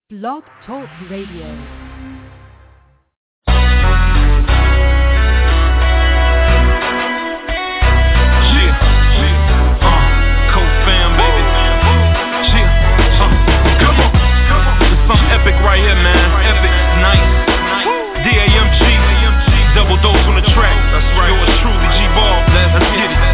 Blog Talk Radio. Right here, man. Epic, nice. DAMG, double dose on the track. That's right. Yours truly, G-Ball. Let's get it.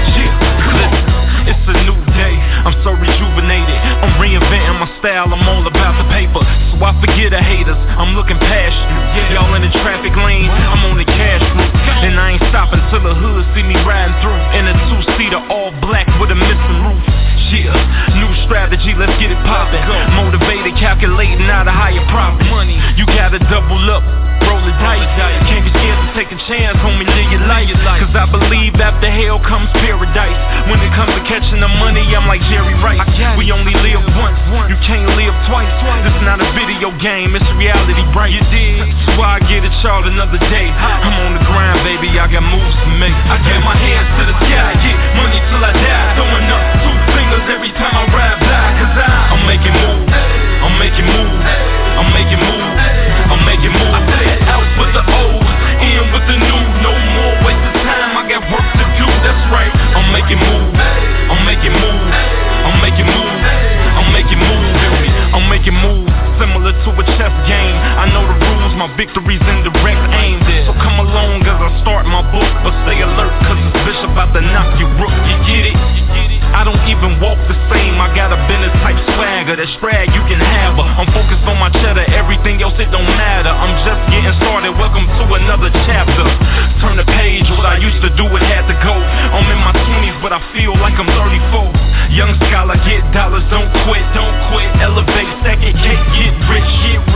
Listen, it's a new day. I'm so rejuvenated. I'm reinventing my style. I'm all about the paper. So I forget the haters. I'm looking past you. Y'all in the traffic lane. I'm on the cash route. And I ain't stopping till the hood see me riding through. In a two-seater, all black with a missing roof. Yeah, new strategy, let's get it poppin'. Motivated, calculating out a higher profit. Money, you gotta double up, roll the dice. Can't be scared to take a chance, homie, live your life. Cause I believe after hell comes paradise. When it comes to catching the money, I'm like Jerry Rice. We only live once, you can't live twice. This not a video game, it's reality, bright. You did, so I get it, y'all another day. I'm on the grind, baby, I got moves to make. I get my hands to the sky, get money till I die. Throwing up 2 fingers every time I ride by, cause I'm making moves, I'm making moves, I'm making moves, I'm making moves. I said out with the O's, in with the new, no more wasted time, I got work to do, that's right. I'm making moves, I'm making moves, I'm making moves, I'm making moves, I'm making moves, similar to a chess game. I know the rules, my victory's in direct aim. So come along as I start my book, but stay alert, cause this bitch about to knock you rook, you get it? I don't even walk the same, I got a business type swagger, that swag you can have her. I'm focused on my cheddar, everything else it don't matter. I'm just getting started, welcome to another chapter. Turn the page, what I used to do, it had to go. I'm in my 20s, but I feel like I'm 34. Young scholar, get dollars, don't quit, elevate, stack it, cake, get rich.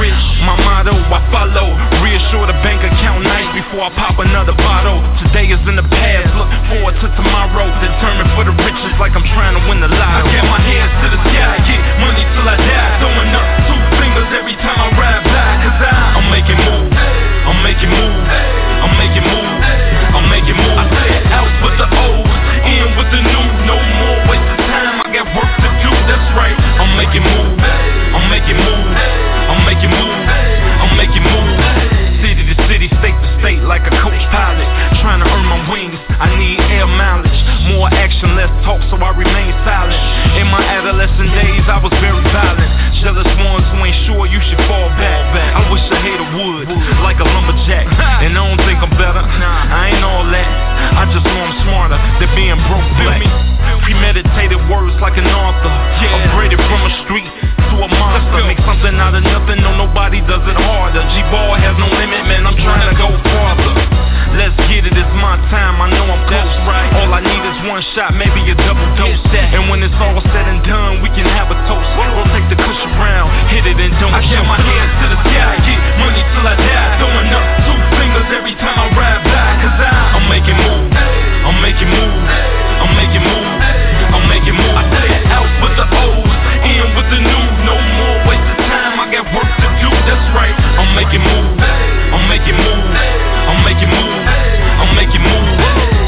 My motto, I follow, reassure the bank account nice before I pop another bottle. Today is in the past, look forward to tomorrow. Determined for the riches like I'm trying to win the lotto. I get my hands to the sky, get money till I die. Throwing up 2 fingers every time I ride by, cause I'm making moves, I'm making moves, I'm making moves, I'm making moves. I said out with the O's, in with the new, no more wasted time, I got work to do, that's right. I'm making moves, I'm making moves, I'm making moves, I'm making moves. City to city, state to state, like a coach pilot. Trying to earn my wings, I need air mileage. More action, less talk, so I remain silent. In my adolescent days, I was very violent. Jealous ones who ain't sure you should fall back. I wish a hater would, like a lumberjack. And I don't think I'm better, I ain't all that. I just know I'm smarter than being broke black. Premeditated words like an author, upgraded from a street to a monster. Make something out of nothing, no nobody does it harder. G-Ball has no limit, man, I'm trying to go farther. Let's get it, it's my time, I know I'm close, right? All I need is one shot, maybe a double dose. And when it's all said and done, we can have a toast. Rotate the cushion round, hit it and don't. I get my hands to the sky, get money till I die. Throwing up 2 fingers every time I ride by, cause I'm making moves, I'm making moves, I'm making moves, I'm making moves. I said out with the O's, in with the new, no more wasted time, I got work to do, that's right. I'm making moves, I'm making moves, I'm making moves, I'm making moves.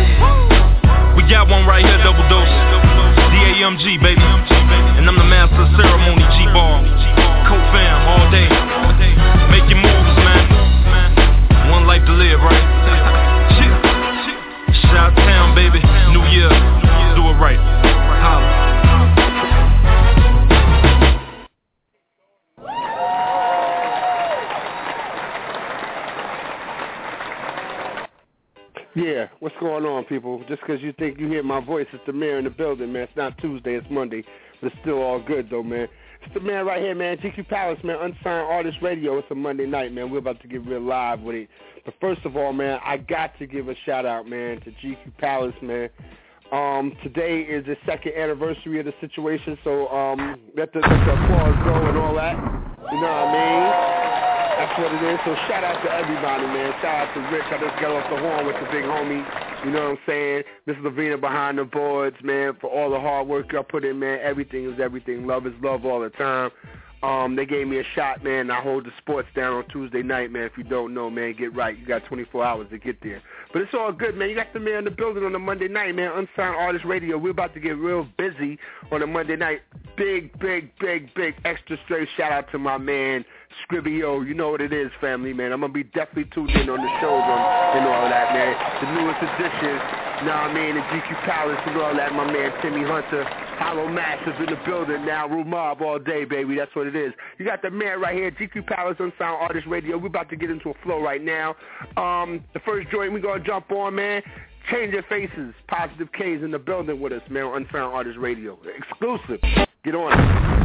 We got one right here, double dose. DAMG, baby. And I'm the master of ceremony, G-Ball. Co-fam, all day. Make your moves, man. One life to live, right? Shout town, baby. New year. Do it right. Holla. Yeah, what's going on, people? Just because you think you hear my voice, it's the mayor in the building, man. It's not Tuesday, it's Monday, but it's still all good, though, man. It's the man right here, man. GQ Palace, man. Unsigned Artist Radio. It's a Monday night, man. We're about to get real live with it. But first of all, man, I got to give a shout-out, man, to GQ Palace, man. Today is the 2nd anniversary of the situation, so let the applause go and all that. You know what I mean? That's what it is. So shout out to everybody, man. Shout out to Rick. I just got off the horn with the big homie. You know what I'm saying? Miss Lavina behind the boards, man, for all the hard work y'all put in, man. Everything is everything. Love is love all the time. They gave me a shot, man. I hold the sports down on Tuesday night, man. If you don't know, man, get right. You got 24 hours to get there. But it's all good, man. You got the man in the building on a Monday night, man. Unsigned Artist Radio. We're about to get real busy on a Monday night. Big extra straight shout out to my man, Scribbio. You know what it is, family, man. I'm going to be definitely tuned in on the shows and all that, man. The newest edition, you know what I mean, the GQ Palace and all that. My man, Timmy Hunter, Hollow Masters in the building now. Rue Mob all day, baby. That's what it is. You got the man right here, GQ Palace, Unsigned Artist Radio. We're about to get into a flow right now. The first joint we're going to jump on, man, Change Your Faces. Positive K's in the building with us, man, on Unsigned Artist Radio. Exclusive. Get on it.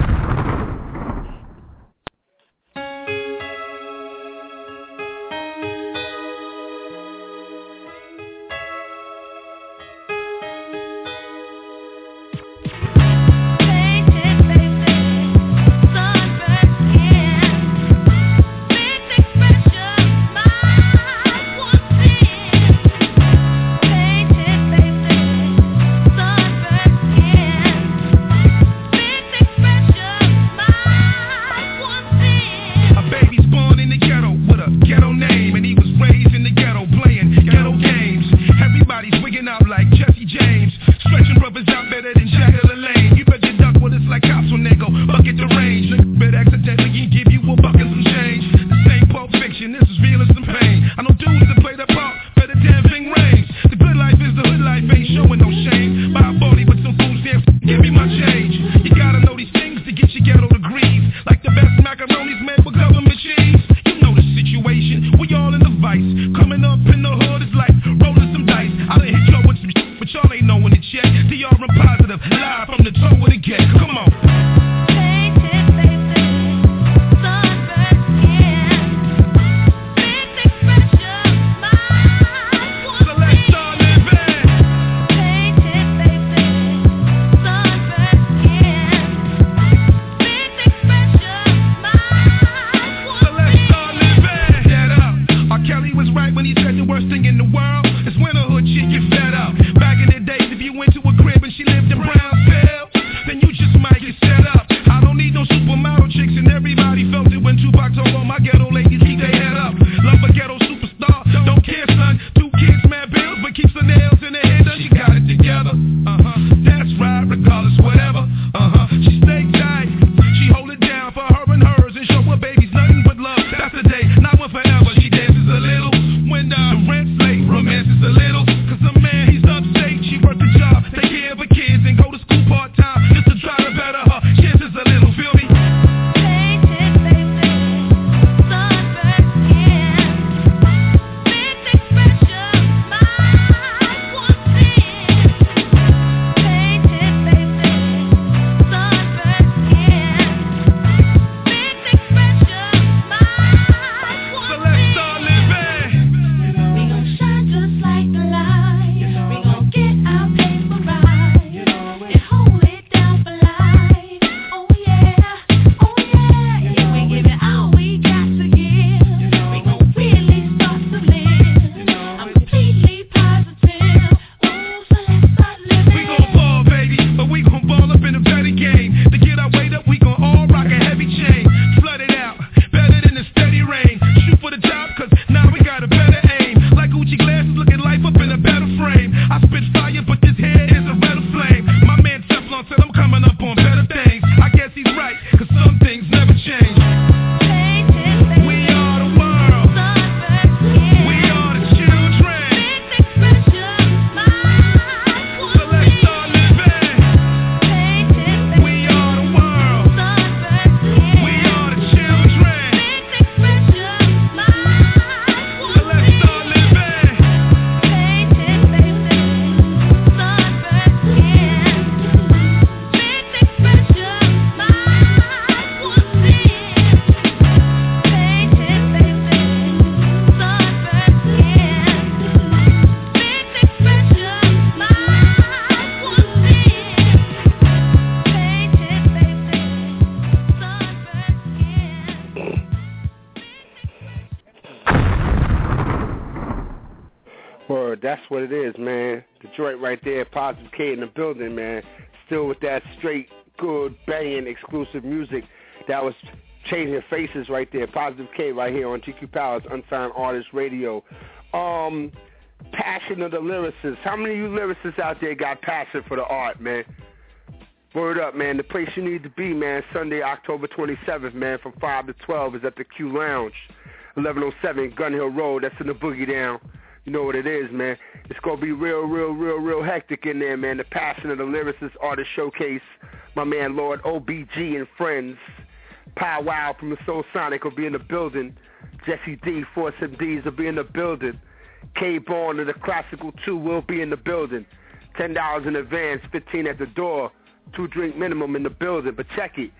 That's what it is, man. Detroit right there, Positive K in the building, man. Still with that straight, good, banging, exclusive music. That was Changing Faces right there. Positive K right here on GQ Palace, Unsigned Artist Radio. Passion of the lyricists. How many of you lyricists out there got passion for the art, man? Word up, man. The place you need to be, man, Sunday, October 27th, man, from 5 to 12 is at the Q Lounge, 1107 Gun Hill Road. That's in the Boogie Down. You know what it is, man. It's going to be real hectic in there, man. The Passion of the Lyricist Artist Showcase. My man, Lord OBG and friends. Pow Wow from the Soul Sonic will be in the building. Jesse D, Force MDs will be in the building. K-Born of the Classical 2 will be in the building. $10 in advance, $15 at the door. 2-drink minimum in the building, but check it.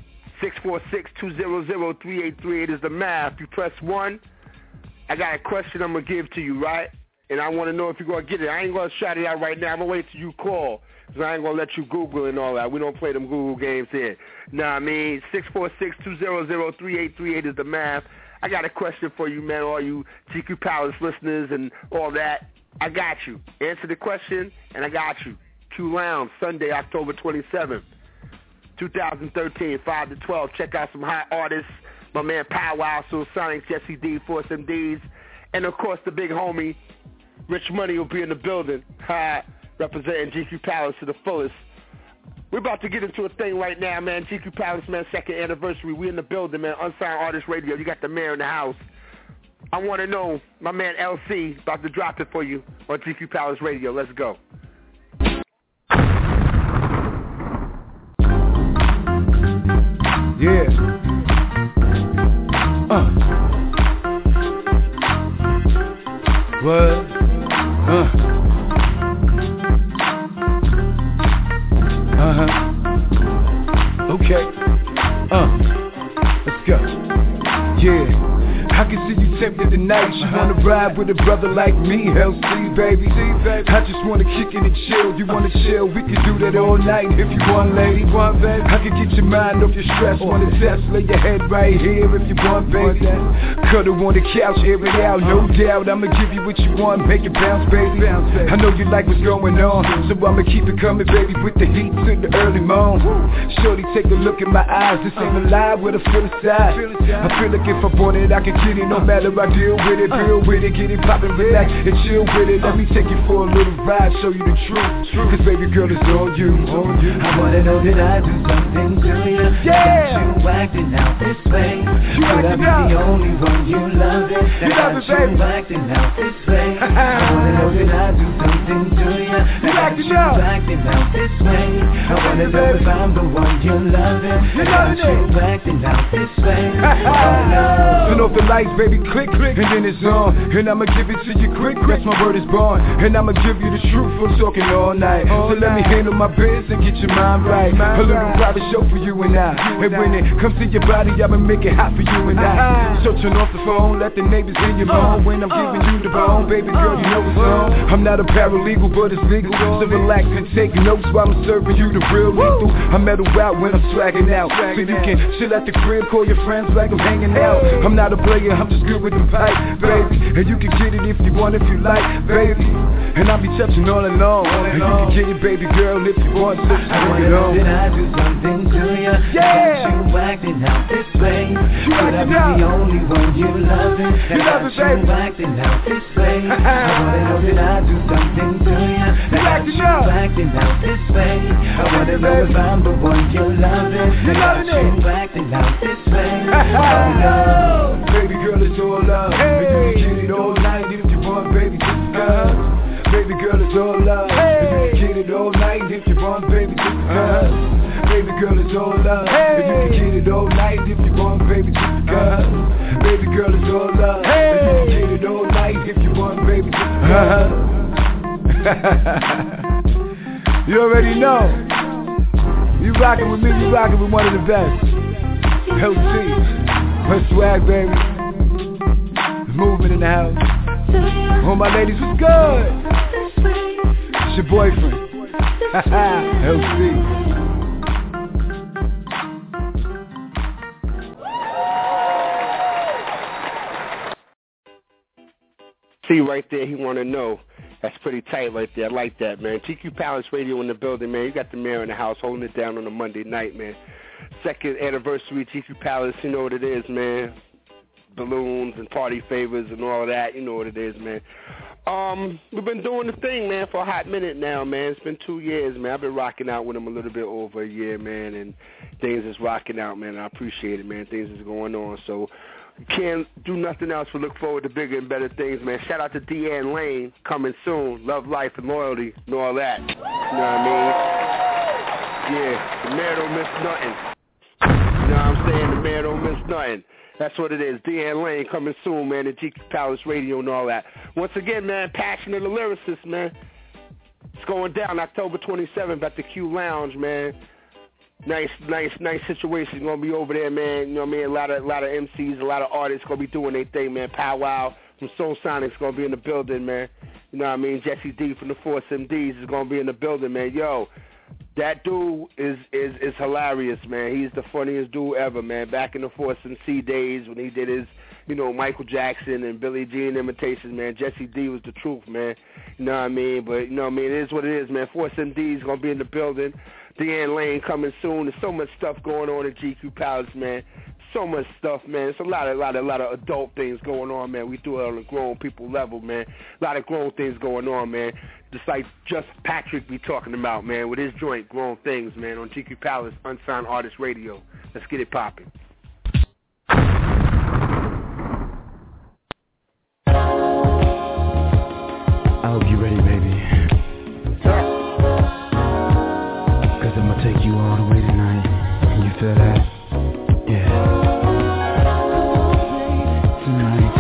646-200-3838 is the math. You press 1. I got a question I'm going to give to you, right? And I want to know if you're going to get it. I ain't going to shout it out right now. I'm going to wait till you call, because I ain't going to let you Google and all that. We don't play them Google games here. Nah, I mean, 646-200-3838 is the math. I got a question for you, man, all you GQ Palace listeners and all that. I got you. Answer the question, and I got you. Q Lounge, Sunday, October 27th, 2013, 5 to 12. Check out some hot artists. My man Pow Wow, Soul Sonic, Jesse D, Force MDs. And, of course, the big homie, Rich Money, will be in the building, representing GQ Palace to the fullest. We're about to get into a thing right now, man. GQ Palace, man, 2nd anniversary. We in the building, man. Unsigned Artist Radio. You got the mayor in the house. I want to know, my man LC, about to drop it for you on GQ Palace Radio. Let's go. Yeah. What? Okay. Let's go. Yeah. I can see you tempted tonight. You wanna ride with a brother like me, LC, baby. I just wanna kick it and chill. You wanna chill? We can do that all night if you want, lady. I can get your mind off your stress. Wanna test? Lay your head right here if you want, baby. Cuddle on the couch, air it out, no doubt. I'ma give you what you want, make it bounce, baby. I know you like what's going on, so I'ma keep it coming, baby, with the heat to the early morn. Shorty, take a look in my eyes. This ain't a lie with a feel inside. I feel like if I want it, I can get it. No matter, I deal with it, get it poppin', relax, and chill with it. Let me take you for a little ride, show you the truth. Cause baby girl, it's all you. I wanna know that I do something to you. Yeah. Got you acting out this way. Could I be the only one you love it? You love it, baby. You acting out this way. I wanna know that I do something to you. Got you acting out this way. I wanna know if I'm the one you love it. Got you acting out this way. Turn off the lights, baby, click, and then it's on. And I'ma give it to you quick, that's my word is born. And I'ma give you the truth, I'm talking all night. So let me handle my biz and get your mind right. A little private show for you and I. And when it comes to your body, I'ma make it hot for you and I. So turn off the phone, let the neighbors hear your moan. When I'm giving you the bone, baby girl, you know it's on. I'm not a paralegal, but it's legal. So relax and take notes while I'm serving you the real lethal. I metal out when I'm swagging out. So you can chill at the crib, call your friends like I'm hanging out. I'm not a player, I'm just good with the pipe, baby. And you can get it if you want, if you like, baby. And I'll be touching all along. And you can get it, baby girl, if you want. So I wanna know that I do something to you. Yeah. Got you acting out this way. Could I be the only one you love it? You love it, baby. You acting out this way. I wanna know that I do something to you. Got you acting out this way. I wanna know if I'm the one you love it. Got you acting out this way. Baby girl, it's all love. And you can get it all night if you want, baby, just because. Baby girl, it's all love. And you can get it all night if you want, baby, just because. Baby girl, it's all love. And you can get it all night if you want, baby, just because. Baby girl, it's all love. And you can get it all night if you want, baby, just because. You already know. You rockin' with me, you rockin' with one of the best. LC. Her swag, baby. Movement in the house. All my ladies was good. It's your boyfriend. LC. See right there, he want to know. That's pretty tight right there. I like that, man. GQ Palace Radio in the building, man. You got the mayor in the house holding it down on a Monday night, man. Second anniversary GQ Palace, you know what it is, man. Balloons and party favors and all of that, you know what it is, man. We've been doing the thing, man, for a hot minute now, man. It's been 2 years, man. I've been rocking out with them a little bit over a year, man, and things is rocking out, man. I appreciate it, man. Things is going on, so can't do nothing else but look forward to bigger and better things, man. Shout out to Deanne Lane, coming soon. Love, life, and loyalty, and all that. You know what I mean? Yeah, the mayor don't miss nothing. You know what I'm saying? The mayor don't miss nothing. That's what it is. Deanne Lane coming soon, man, to GQ Palace Radio and all that. Once again, man, Passion of the Lyricist, man. It's going down October 27th at the Q Lounge, man. Nice situation. Gonna be over there, man. You know what I mean? A lot of MCs, a lot of artists gonna be doing their thing, man. Powwow from Soul Sonic's gonna be in the building, man. You know what I mean? Jesse D from the Force MDs is gonna be in the building, man. Yo, that dude is hilarious, man. He's the funniest dude ever, man. Back in the Force MC days when he did his, you know, Michael Jackson and Billie Jean imitations, man. Jesse D was the truth, man. You know what I mean? But you know what I mean? It is what it is, man. Force MD is gonna be in the building. Deanne Lane coming soon. There's so much stuff going on at GQ Palace, man. So much stuff, man. It's a lot of adult things going on, man. We do it on a grown people level, man. A lot of grown things going on, man. Just like Just Patrick be talking about, man, with his joint, Grown Things, man, on GQ Palace, Unsigned Artist Radio. Let's get it popping. I hope you're ready, baby. I'ma take you all the way tonight. You feel that? Yeah. Tonight,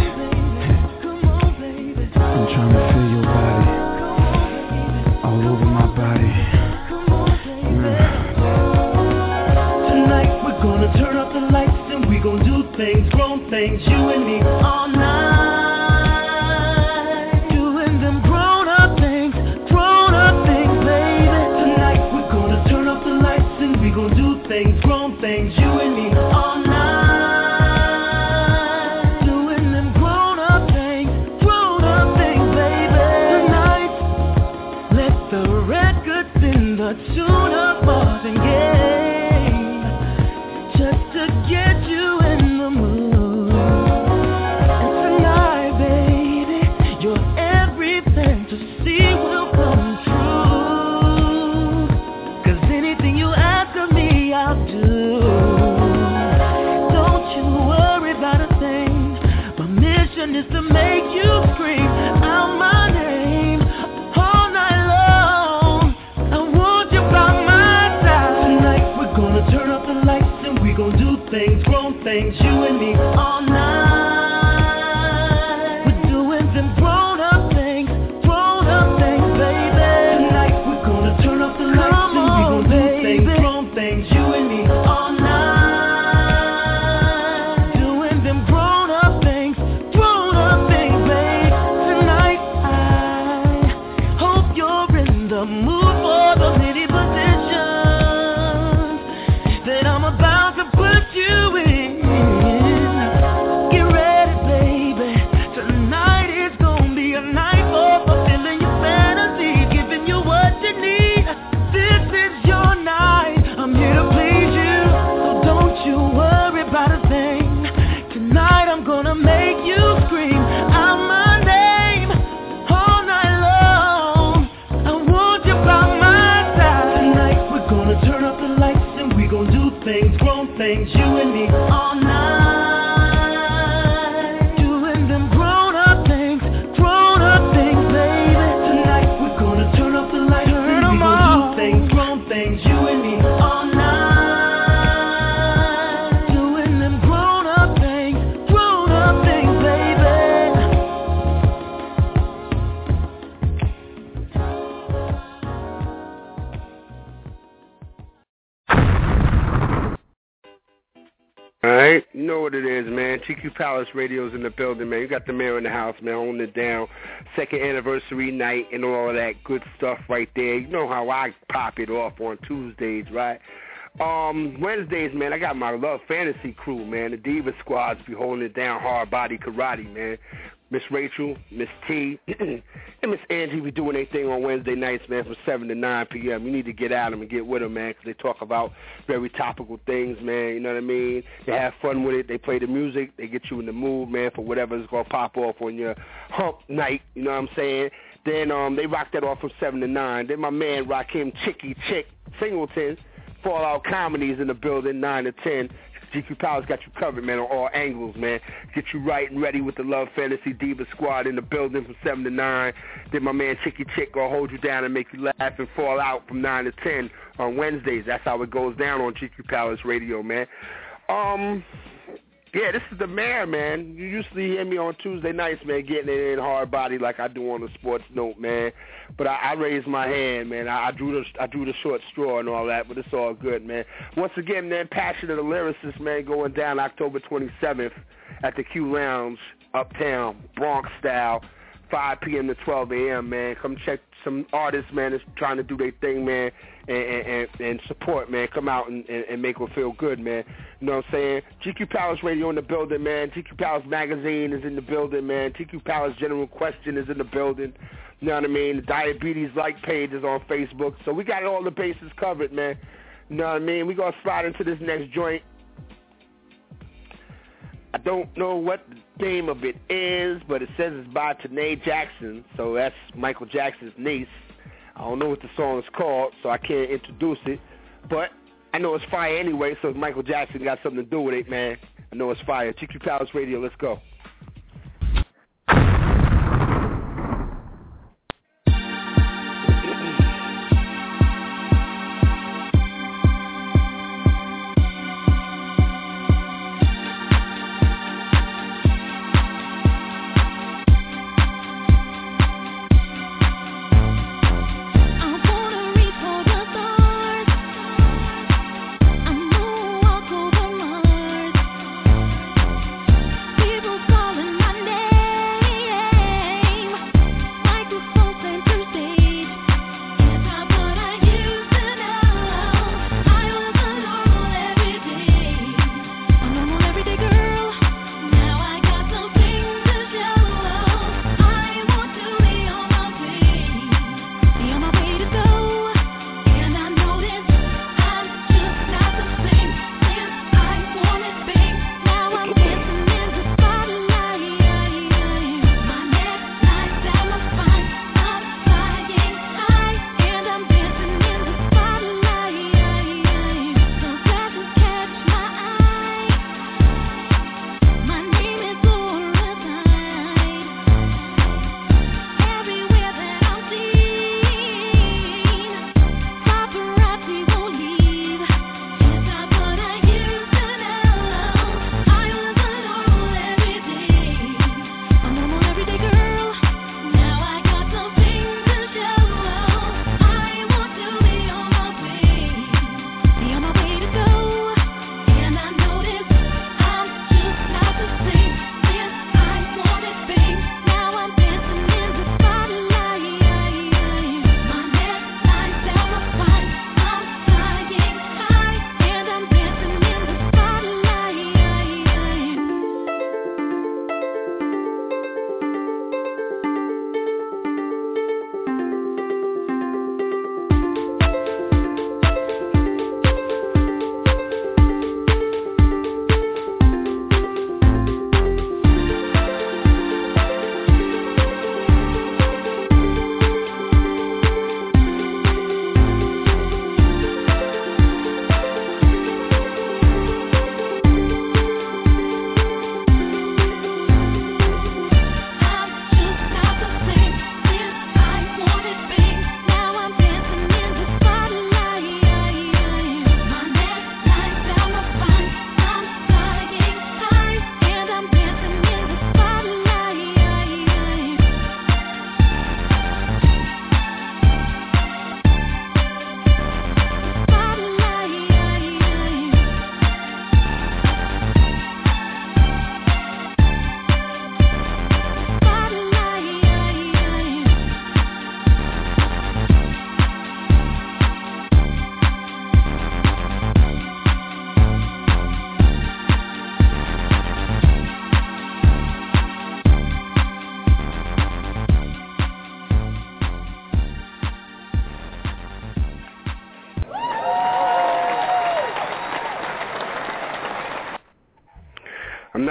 I'm trying to feel your body all over my body. Tonight we're gonna turn up the lights and we gonna do things, grown things, you and me all night, doing them grown up things, baby. Tonight we're gonna turn up the lights and we gon' do things, grown things, you and me all night, doing them grown up things, baby. Tonight, let the records in the tune-up Marvin Gaye, just to get you in the mood. And tonight, baby, you're everything to see will come true. 'Cause anything you ask of me, I'll do. Don't you worry about a thing. My mission is to make you scream out my name all night long. I want you by my side. Tonight we're gonna turn up the lights and we gon' do things, grown things, you and me all night. We're doing them grown up things, baby. Tonight we're gonna turn up the lights and we gon' do things, grown things, you and me all night, doing them grown up things, baby. Tonight I hope you're in the mood for the many positions that I'm about to put you in. Get ready, baby. Tonight is gonna be a night for fulfilling your fantasies, giving you what you need. This is your night. I'm here to please you, so don't you worry about a thing. Tonight I'm gonna make you scream out my name all night long. I want you by my side. Tonight we're gonna turn up the lights and we gon' do things, grown things, you and me all night, doing them grown up things, baby. Tonight we're gonna turn up the lights and we gon' do things, grown things, you and me all night, doing them grown up things, baby. All right, you know what it is, man. GQ Palace Radio's in the building, man. You got the mayor in the house, man, holding it down. Second anniversary night and all of that good stuff right there. You know how I pop it off on Tuesdays, right? Wednesdays, man, I got my Love Fantasy crew, man. The Diva Squads be holding it down, hard body karate, man. Miss Rachel, Miss T, and Miss Angie be doing their thing on Wednesday nights, man, from 7 to 9 p.m. You need to get at them and get with them, man, because they talk about very topical things, man, you know what I mean? They have fun with it. They play the music. They get you in the mood, man, for whatever's going to pop off on your hump night, you know what I'm saying? Then they rock that off from 7 to 9. Then my man Rakim Chicky Chick Singleton, Fallout Comedies in the building, 9 to 10. GQ Powers got you covered, man, on all angles, man. Get you right and ready with the Love Fantasy Diva Squad in the building from 7 to 9. Then my man Chicky Chick gonna hold you down and make you laugh and fall out from 9 to 10 on Wednesdays. That's how it goes down on GQ Powers Radio, man. Yeah, this is the mayor, man. You usually hear me on Tuesday nights, man, getting it in hard body like I do on the sports note, man. But I raised my hand, man. I drew the short straw and all that, but it's all good, man. Once again, man, Passion of the Lyricist, man, going down October 27th at the Q Lounge, Uptown, Bronx style, 5 p.m. to 12 a.m., man. Come check some artists, man, that's trying to do their thing, man, and support, man. Come out and make them feel good, man. You know what I'm saying? GQ Palace Radio in the building, man. GQ Palace Magazine is in the building, man. GQ Palace General Question is in the building. You know what I mean? The Diabetes Like page is on Facebook. So we got all the bases covered, man. You know what I mean? We're going to slide into this next joint. I don't know what the name of it is, but it says it's by Tanae Jackson. So that's Michael Jackson's niece. I don't know what the song is called, so I can't introduce it. But I know it's fire anyway, so if Michael Jackson got something to do with it, man, I know it's fire. GQ Palace Radio, let's go. People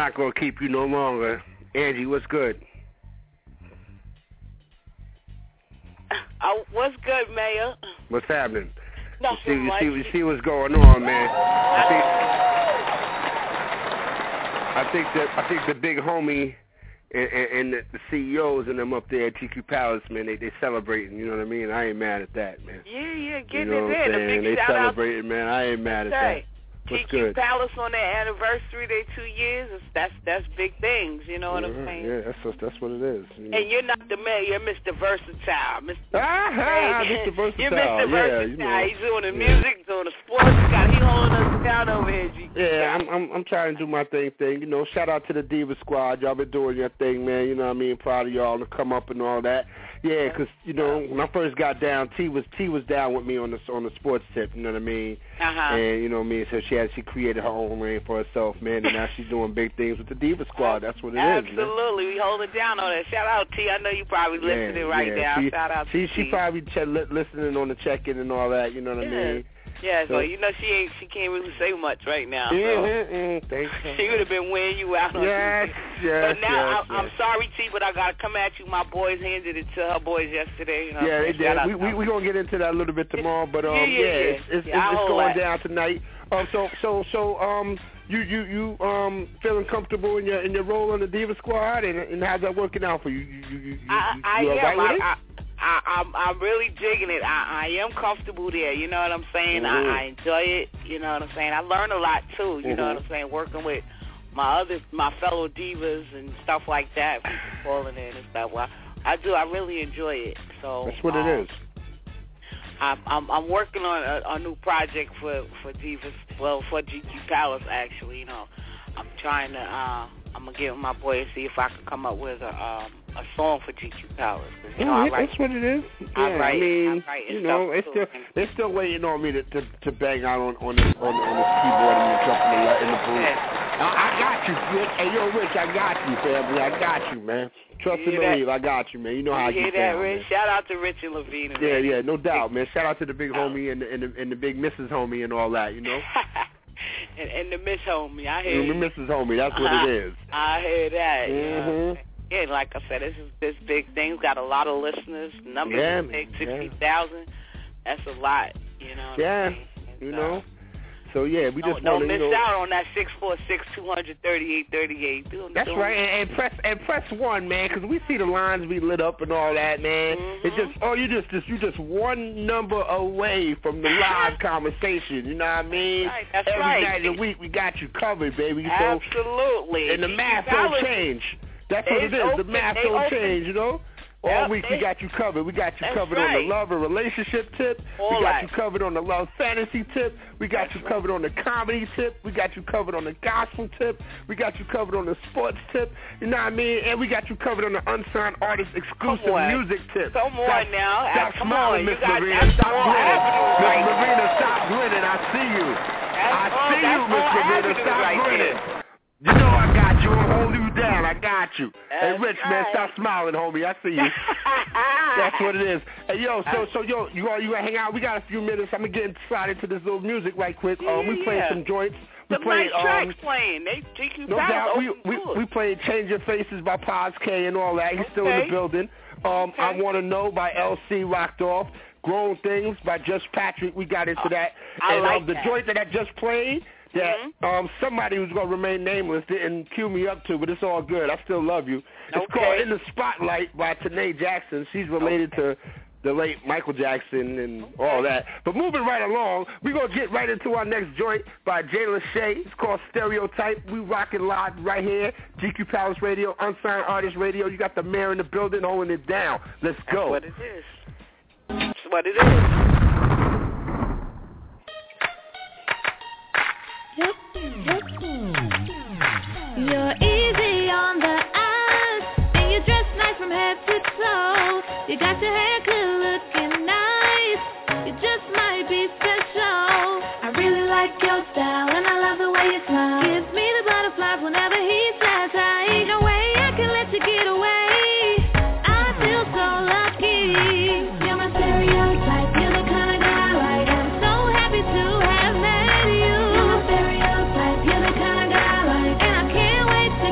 not going to keep you no longer. Angie, what's good? What's good, Mayor? What's happening? Nothing much. You see what's going on, man. I think the big homie and the CEOs and them up there at GQ Palace, man, they celebrating. You know what I mean? I ain't mad at that, man. Yeah, getting you know it in. A big they shout out. celebrating, man. I ain't mad at that. What's GQ good? Palace on their anniversary, they 2 years. That's big things. You know what I'm saying? Yeah, that's what it is. You know? And you're not the mayor. You're Mr. Versatile. Mr. Versatile. You're Mr. Versatile. You know. He's doing the music, doing the sports. He holding us down over here, GQ. Yeah, I'm trying to do my thing. You know, shout out to the Diva Squad. Y'all been doing your thing, man. You know what I mean? Proud of y'all to come up and all that. Yeah, because, you know, when I first got down, T was down with me on the sports tip, you know what I mean? And, you know what I mean, so she created her own lane for herself, man, and now she's doing big things with the Diva Squad. That's what it is, man. Absolutely. We hold it down on that. Shout out, T. I know you probably listening right now. Shout out to T. She probably listening on the check-in and all that, you know what I mean? Yeah, so you know she can't really say much right now. Thanks. She would have been wearing you out on Yes. But now I'm sorry, T, but I gotta come at you. My boys handed it to her boys yesterday. You know, they did. We gonna get into that a little bit tomorrow, but it's going down tonight. So you feeling comfortable in your role on the Diva Squad, and how's that working out for you? You I am. Right with it? I'm really digging it. I am comfortable there. You know what I'm saying? I enjoy it. You know what I'm saying? I learn a lot too. You know what I'm saying? Working with my fellow divas and stuff like that, people calling in and stuff. Well, I do. I really enjoy it. So that's what it is. I'm working on a new project for Divas. Well, for GQ Palace actually. You know, I'm trying to. I'm gonna get with my boy and see if I can come up with a song for GQ Palace. You know, that's what it is. Yeah, I mean, you know, they're still waiting on me to bang out on this keyboard and jump in the booth. I got you, Rich. Hey, yo, Rich, I got you, family. I got you, man. Trust and believe, I got you, man. You know how I get down, Rich? Man. Shout out to Rich and Levine. Yeah, no doubt, man. Shout out to the big homie and the big Mrs. Homie and all that, you know. and the Miss Homie, I hear you. The Mrs. Homie, that's what it is. I hear that. Yeah, like I said, this big thing's got a lot of listeners. Numbers is big, 60,000. That's a lot, you know. Yeah, you know. So yeah, we just don't miss out on that 646-200-3838. That's right, and press 1, man, because we see the lines be lit up and all that, man. It's just you just one number away from the live conversation. You know what I mean? That's Every right. night of the week we got you covered, baby. Absolutely. And the math don't change. That's what it is. The math don't change. You know. All week we got you covered. We got you covered on the love and relationship tip. We got you covered on the love fantasy tip. We got you covered on the comedy tip. We got you covered on the gospel tip. We got you covered on the sports tip. You know what I mean? And we got you covered on the unsigned artist exclusive music tip. Come on now. Stop smiling, Miss Marina. Stop grinning. Miss Marina, stop grinning. I see you. I see you, Miss Marina. Stop grinning. You know I got you. I'm holding you down. I got you. Hey, Rich, man, stop smiling, homie. I see you. That's what it is. Hey, yo, so you gonna hang out? We got a few minutes. I'm gonna get inside into this little music right quick. We played some joints. The nice tracks playing. They GQ no doubt. We played Change Your Faces by Paz K and all that. He's still in the building. I Want to Know by LC rocked off. Grown Things by Just Patrick. We got into that. And the joint that I just played, that somebody who's going to remain nameless didn't cue me up to, but it's all good. I still love you. It's called In the Spotlight by Tanae Jackson. She's related to the late Michael Jackson and all that. But moving right along, we're going to get right into our next joint by Jayla Shea. It's called Stereotype. We rocking live right here. GQ Palace Radio, Unsigned Artist Radio. You got the mayor in the building holding it down. Let's go. That's what it is. That's what it is. You're easy on the eyes, and you dress nice from head to toe. You got your hair good, looking nice. You just might be special. I really like your style, and I love the way you smile. Gives me the butterflies whenever he says I ain't no way I can let you get away. I feel so lucky. You're my stereotype. You're the kind of guy I like. I'm so happy to have met you. You're my stereotype. You're the kind of guy I like, and I can't wait to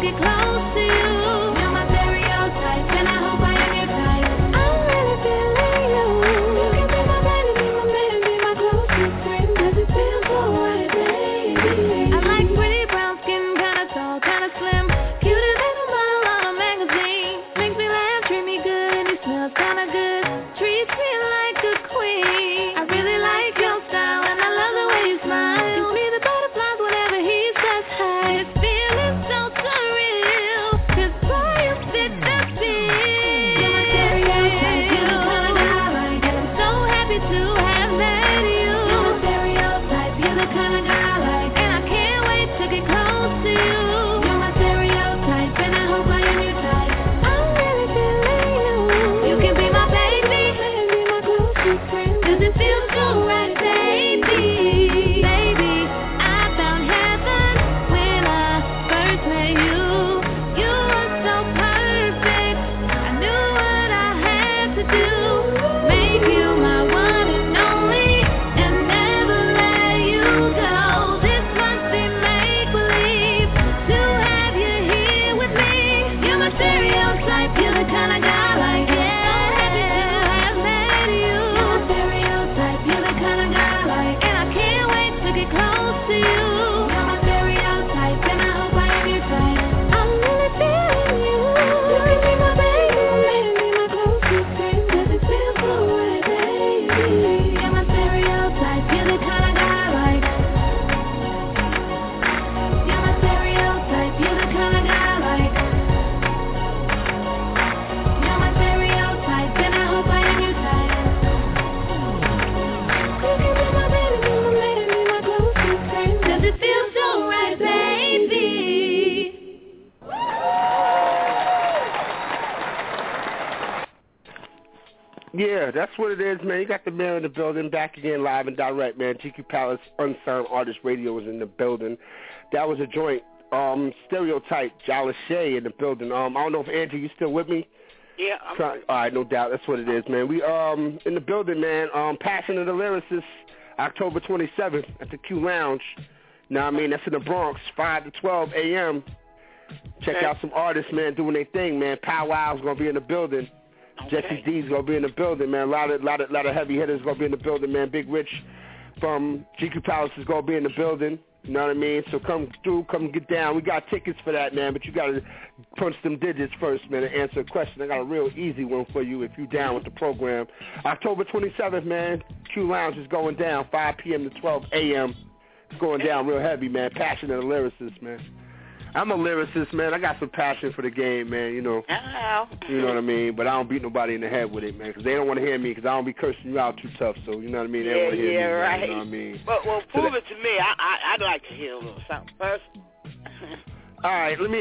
Yeah, that's what it is, man. You got the mayor in the building, back again, live and direct, man. GQ Palace Unsigned Artist Radio is in the building. That was a joint. Stereotype, Jalashay in the building. I don't know if Angie, you still with me? Yeah. All right, no doubt. That's what it is, man. We in the building, man. Passion of the Lyricist, October 27th at the Q Lounge. Now, I mean, that's in the Bronx, 5 to 12 a.m. Check out some artists, man, doing their thing, man. Powwow's gonna be in the building. Okay. Jesse D's gonna be in the building, man. A lot of heavy hitters gonna be in the building, man. Big Rich from GQ Palace is gonna be in the building. You know what I mean? So come through, come get down. We got tickets for that, man, but you got to punch them digits first, man, and answer a question. I got a real easy one for you if you down with the program. October 27th, man, Q Lounge is going down, 5 p.m. to 12 a.m. It's going down real heavy, man. Passion of the Lyricist, man. I'm a lyricist, man. I got some passion for the game, man, you know. You know what I mean? But I don't beat nobody in the head with it, man, because they don't want to hear me because I don't be cursing you out too tough, so you know what I mean? They don't want to hear me, right. Man, you know what I mean? Well, prove it to me. I'd like to hear a little something first. All right, let me,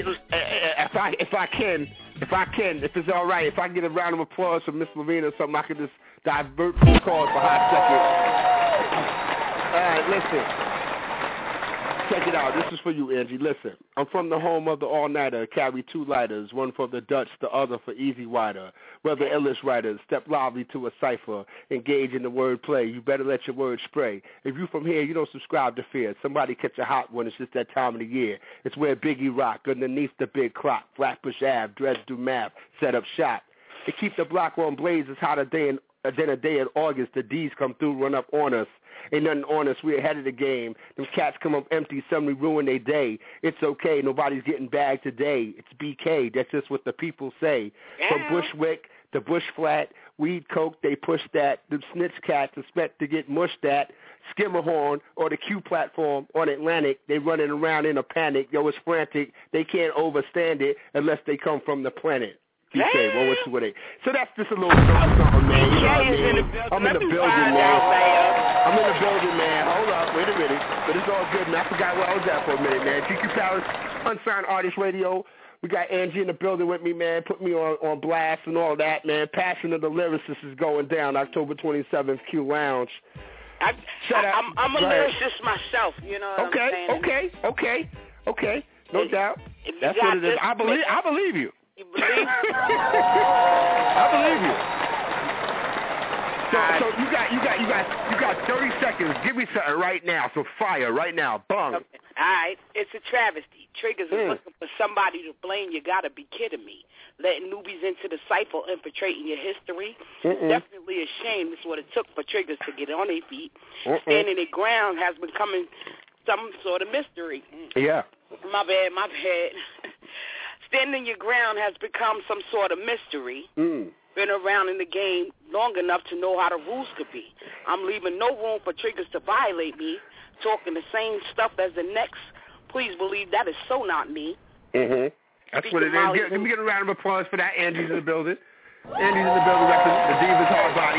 if I can, if it's all right, if I get a round of applause from Miss Lavina or something, I can just divert the call for a hot second. All right, listen. Check it out. This is for you, Angie. Listen, I'm from the home of the all-nighter. Carry 2 lighters, one for the Dutch, the other for Easy Wider. We're the illest writers. Step lively to a cipher. Engage in the word play. You better let your words spray. If you from here, you don't subscribe to fear. Somebody catch a hot one. It's just that time of the year. It's where Biggie rock underneath the big clock. Flatbush Ave, dreads do math. Set up shop. To keep the block on blaze is hotter than a day in August. The D's come through, run up on us. Ain't nothing on us. We're ahead of the game. Them cats come up empty. Suddenly ruin their day. It's okay. Nobody's getting bagged today. It's BK. That's just what the people say. From Bushwick to Bush Flat, weed coke, they push that. Them snitch cats expect to get mushed at. Skimmerhorn or the Q platform on Atlantic, they running around in a panic. Yo, it's frantic. They can't overstand it unless they come from the planet. BK, 112. So that's just a little something, man. You know what I mean? I'm in the building, man. I'm in the building, man. Hold up, wait a minute. But it's all good, man. I forgot where I was at for a minute, man. GQ Palace, Unsigned Artist Radio. We got Angie in the building with me, man. Put me on blast and all that, man. Passion of the Lyricist is going down October 27th, Q Lounge. I'm a lyricist myself, you know what I'm saying? Okay. No doubt. That's what it is. I believe you. You believe? I believe you. So you got 30 seconds. Give me something right now. So fire right now. Bung. Okay. All right. It's a travesty. Triggers are looking for somebody to blame. You got to be kidding me. Letting newbies into the cipher, infiltrating your history. It's definitely a shame. This is what it took for Triggers to get on their feet. Standing their ground has become some sort of mystery. Yeah. My bad. Standing your ground has become some sort of mystery. Been around in the game long enough to know how the rules could be. I'm leaving no room for Triggers to violate me, talking the same stuff as the next. Please believe that is so not me. That's what it is. Let me get a round of applause for that. Angie's in the building. Angie's in the building representing the Divas Hard Body.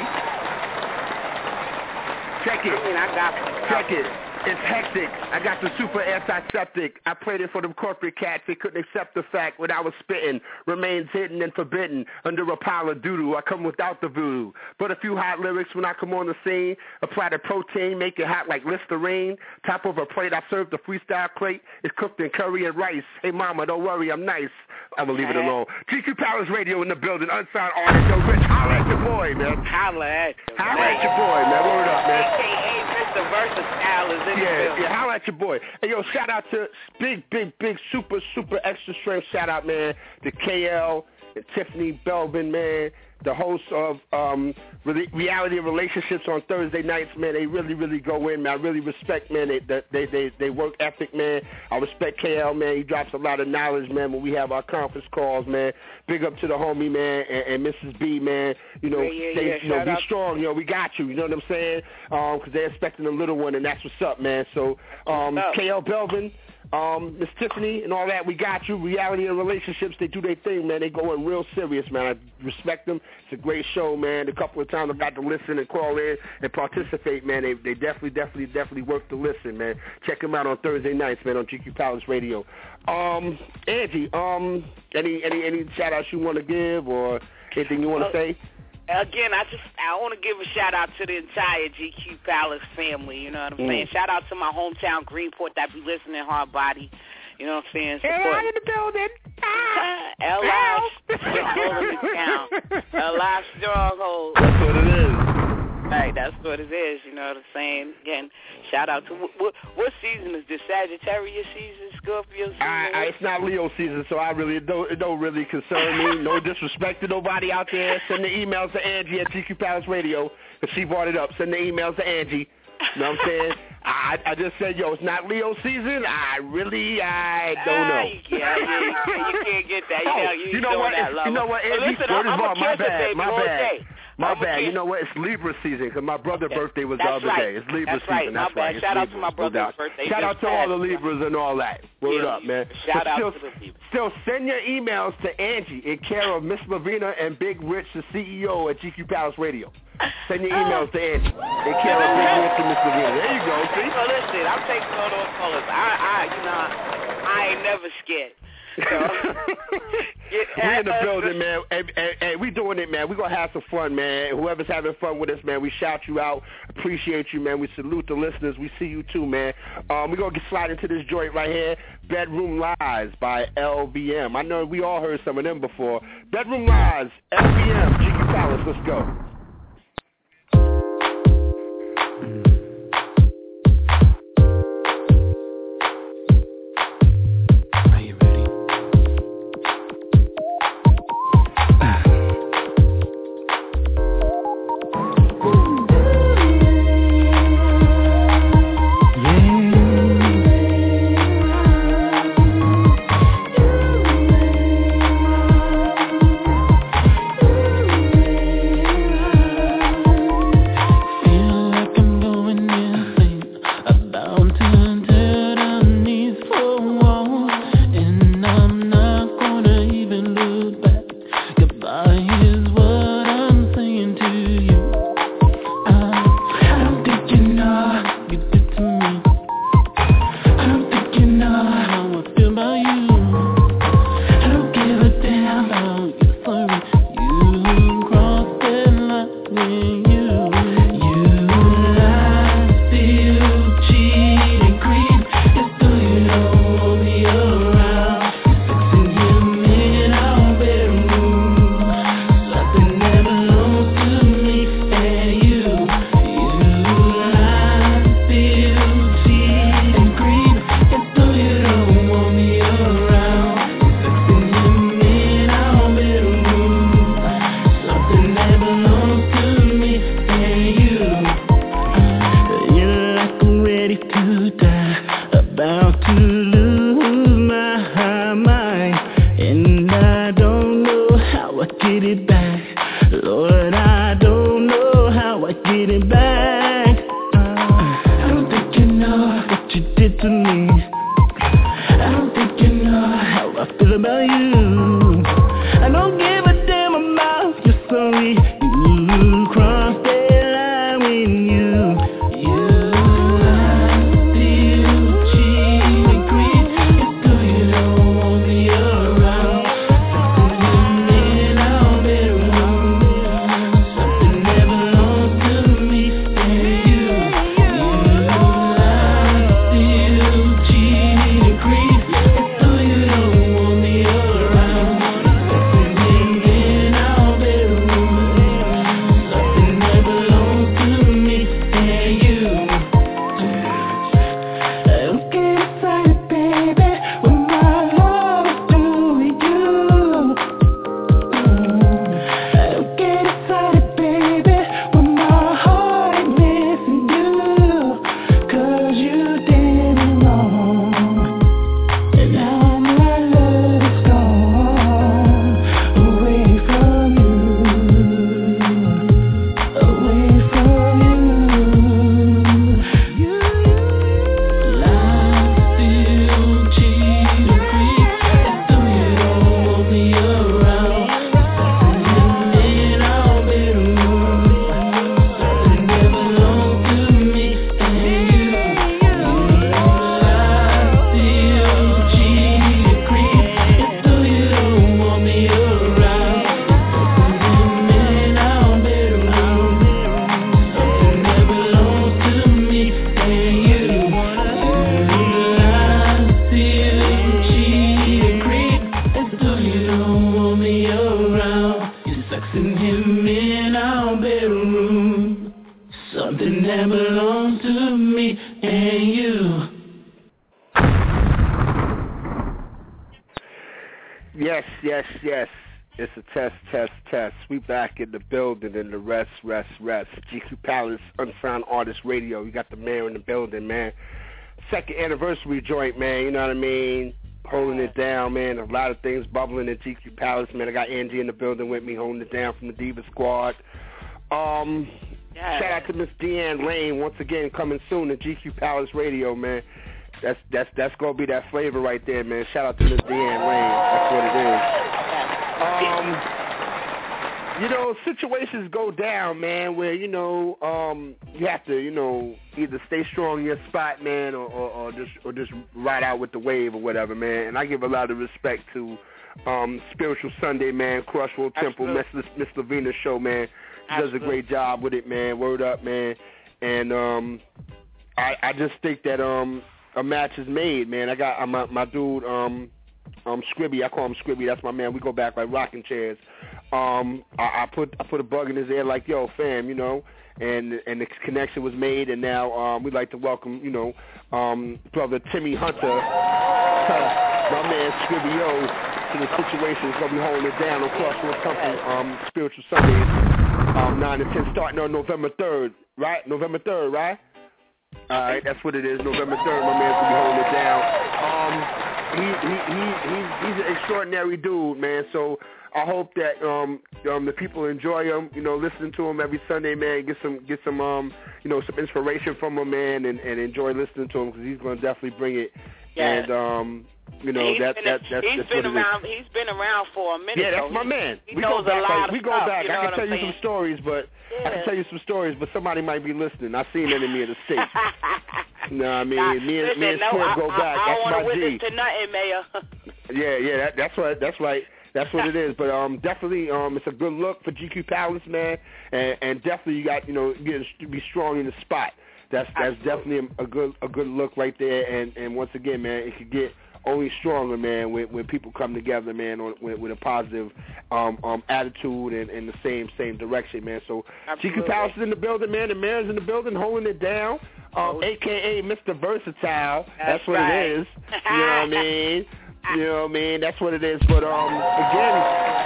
Check it. Check it. It's hectic. I got the super antiseptic. I played it for them corporate cats. They couldn't accept the fact what I was spitting remains hidden and forbidden under a pile of doo-doo. I come without the voodoo. But a few hot lyrics when I come on the scene. Apply the protein, make it hot like Listerine. Top of a plate, I serve the freestyle plate. It's cooked in curry and rice. Hey, mama, don't worry, I'm nice. I'm going to leave it alone. GQ Palace Radio in the building. Unsigned artist. Yo, Rich, holla at your boy, man. Holla at your boy, man. Word up, man. A.K.A. Mr. Versatile is in the building. Yeah, holla at your boy. Hey, yo, shout out to big, super extra strength shout out, man, to KL and Tiffany Belvin, man, the host of Reality of Relationships on Thursday nights, man. They really go in, man. I really respect, man, they work ethic, man. I respect KL, man. He drops a lot of knowledge, man, when we have our conference calls, man. Big up to the homie, man, and Mrs. B, man. You know, be strong. You know, we got you. You know what I'm saying? Because they're expecting a little one, and that's what's up, man. So, KL Belvin, Miss Tiffany and all that, we got you. Reality and Relationships, they do their thing, man. They go in real serious, man. I respect them. It's a great show, man. A couple of times I got to listen and call in and participate, man. They definitely worth to listen, man. Check them out on Thursday nights, man, on GQ Palace Radio. Angie, any shout outs you want to give or anything you want to say? again, I want to give a shout out to the entire GQ Palace family. You know what I'm saying? Shout out to my hometown Greenport that be listening hard body. You know what I'm saying? L.I. in the building. L.I. stronghold in the town. L.I. stronghold. That's what it is. Right, that's what it is. You know what I'm saying? Again, shout out to what season is this? Sagittarius season, Scorpio season? It's not Leo season, so it don't really concern me. No disrespect to nobody out there. Send the emails to Angie at GQ Palace Radio, because she brought it up. Send the emails to Angie. You know what I'm saying? I just said, it's not Leo season. I don't know. You can't get that. You know what? Angie, listen, my bad. You know what? It's Libra season, because my brother's birthday was the other day. It's Libra season. That's right. Shout out to my brother's birthday. Shout out to all the Libras and all that. Word up, man. Shout out to the Libras. Still, send your emails to Angie in care of Miss Lavina and Big Rich, the CEO at GQ Palace Radio. Send your emails to Angie in care of Big Rich and Miss Lavina. There you go. See? So listen, I'm taking all those colors. I ain't never scared. We in the building, man. Hey, we doing it, man. We gonna have some fun, man. Whoever's having fun with us, man, we shout you out. Appreciate you, man. We salute the listeners. We see you too, man. We gonna get slide into this joint right here. Bedroom Lies by LBM. I know we all heard some of them before. Bedroom Lies, LBM, GQ Palace. Let's go. Yes. It's a test. We back in the building in the rest. GQ Palace, Unsigned Artist Radio. You got the mayor in the building, man. Second anniversary joint, man. You know what I mean? Holding it down, man. A lot of things bubbling in GQ Palace, man. I got Angie in the building with me, holding it down from the Diva Squad. Shout out to Miss Deanne Lane once again, coming soon to GQ Palace Radio, man. That's gonna be that flavor right there, man. Shout out to Miss Deanne Lane. That's what it is. You know, situations go down, man, where you have to, either stay strong in your spot, man, or just ride out with the wave or whatever, man. And I give a lot of respect to Spiritual Sunday, man, Crushwell Temple, Miss Lavina's show, man. She does a great job with it, man. Word up, man. And I just think that a match is made, man. I got my dude, Scribby. I call him Scribby. That's my man. We go back like rocking chairs. I put a bug in his ear like, yo, fam, and the connection was made, and now we'd like to welcome, brother Timmy Hunter, my man Scribby O, to the situation. He's gonna be holding it down on Crossroads Temple, Spiritual Sundays. 9 to 10 starting on November 3rd, right? November 3rd, right? All right, that's what it is. November 3rd, my man's gonna be holding it down. He's an extraordinary dude, man. So I hope that the people enjoy him. Listening to him every Sunday, man. Get some some inspiration from him, man, and enjoy listening to him because he's gonna definitely bring it. Yeah. And he's been around. He's been around for a minute. Yeah, that's my man. He knows a lot of we go stuff, back. I can tell you some stories, but but somebody might be listening. I seen Enemy of the State. You know what I mean? Me and Square go back. That's my G. I don't want to witness to nothing, Mayor. Yeah, that's right. That's what it is. But definitely, it's a good look for GQ Palace, man. And definitely, you got you to be strong in the spot. That's definitely a good look right there. And once again, man, it could get only stronger, man, when people come together, man, with a positive attitude and the same direction, man. So GQ Palace is in the building, man. The mayor's in the building, holding it down, a.k.a. Mr. Versatile. That's what it is. You know what I mean? That's what it is. But again,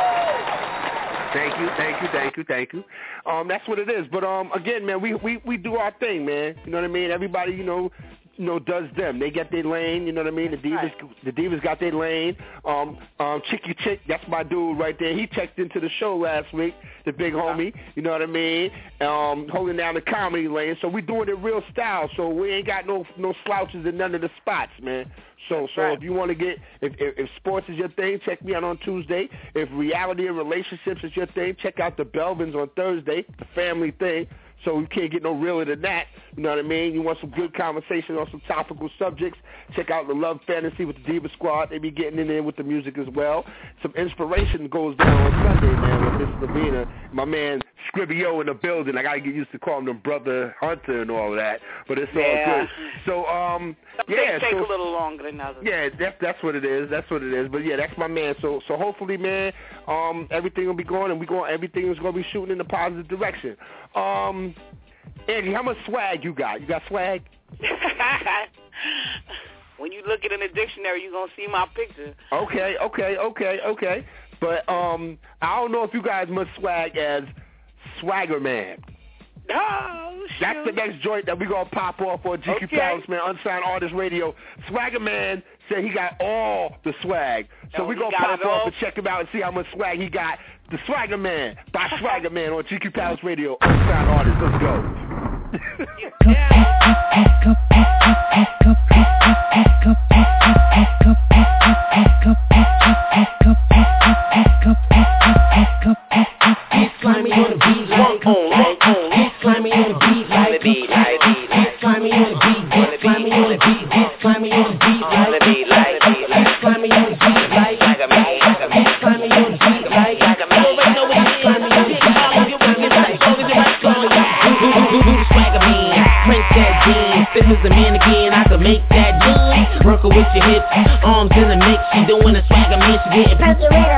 thank you. That's what it is. But again, man, we do our thing, man. You know what I mean? Everybody, does them. They get their lane, you know what I mean? The Divas got their lane. Chicky Chick, that's my dude right there. He checked into the show last week, the big homie, you know what I mean? Holding down the comedy lane. So we doing it real style. So we ain't got no slouches in none of the spots, man. So if you want to get, if sports is your thing, check me out on Tuesday. If reality and relationships is your thing, check out the Belvins on Thursday, the family thing. So you can't get no realer than that. You know what I mean? You want some good conversation on some topical subjects, check out the Love Fantasy with the Diva Squad. They be getting in there with the music as well. Some inspiration goes down on Sunday, man, with Miss Lavina. My man Scribio in the building. I got to get used to calling him Brother Hunter and all of that. But it's all good. So, take a little longer than others. Yeah, that's what it is. But yeah, that's my man. So hopefully, man, everything will be going, and everything is going to be shooting in the positive direction. Andy, how much swag you got? You got swag? When you look it in the dictionary, you're going to see my picture. Okay. But I don't know if you guys much swag as Swagger Man. Oh, shoot. That's the next joint that we're going to pop off on GQ Palace, man, Unsigned Artist Radio. Swagger Man said he got all the swag. So we're going to pop off and check him out and see how much swag he got. The Swagger Man by Swagger Man on GQ Palace Radio, Unsigned Artist. Let's go. Slimy on the beat like slimy on the beat like slimy on the beat, slimy on the beat, slimy on the beat like slimy on the beat like slimy on the beat like you already know what it is. Slimy on the beat like Swagger Man, print that bean. This is a